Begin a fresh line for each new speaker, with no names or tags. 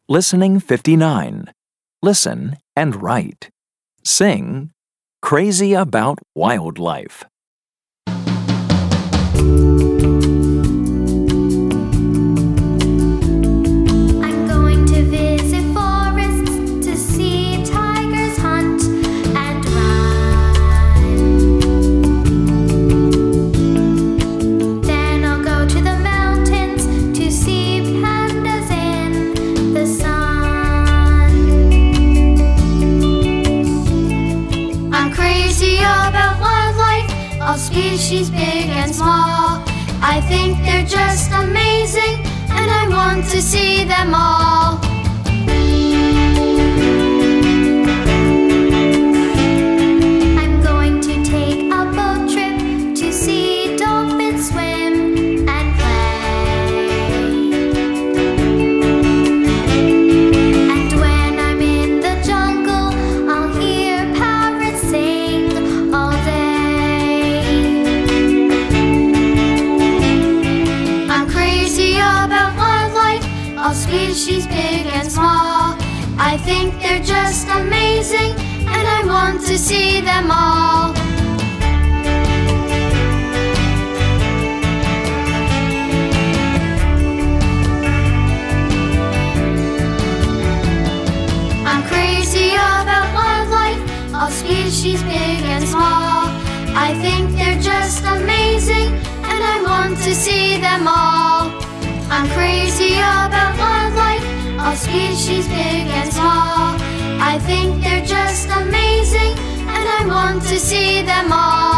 Listening 59. Listen and write. Sing, Crazy About Wildlife.
I'm going to visit forests to see tigers hunt and run. Then I'll go to the mountains to see pandas in the sun. I'm crazy about wildlife, all species big and small. I think they're just amazing, and I want to see them all. I'm going to take a boat trip to see dolphins swim and play. And when I'm in the jungle, I'll hear parrots sing all day. I'm crazy about wildlife, all species big and small. I think they're just amazing, and I want to see them all. I'm crazy about wildlife, all species big and small. I think they're just amazing, and I want to see them all. I'm crazy about wildlife, all species big and small. I think they're just amazing, and I want to see them all.